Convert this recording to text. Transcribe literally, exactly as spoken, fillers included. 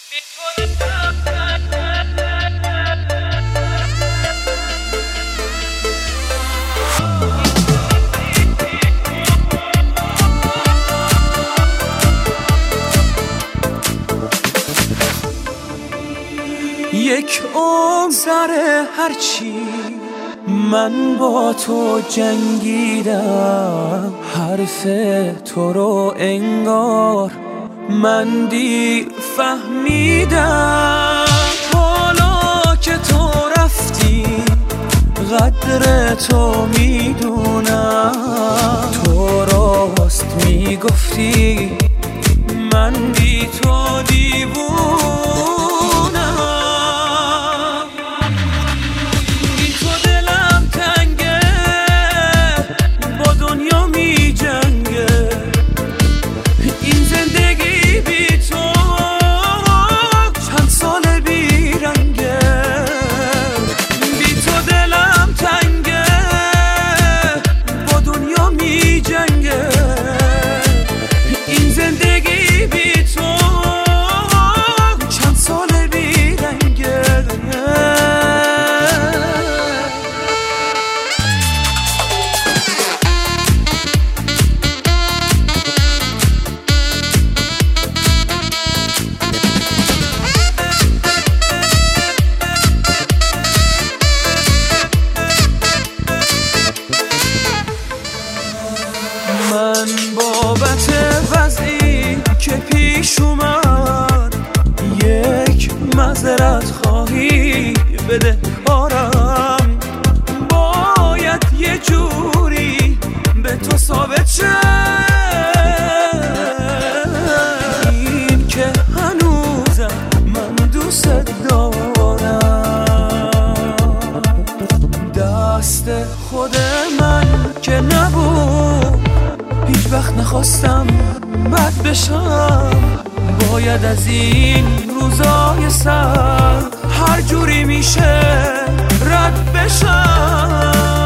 یک عمر سر هرچی من با تو جنگیدم، حرف تو رو انگار من دیر فهمیدم. حالا که تو رفتی قدر تو میدونم، تو راست میگفتی من بی تو دیوونم. من بابت وضعی که پیش اومد یک معذرت خواهی بده کارم، باید یه جوری به تو ثابت شه این که هنوزم من دوست دارم. دست خود من که نبود، هیچ وقت نخواستم بد بشم، باید از این روزای سخت هر جوری میشه رد بشم.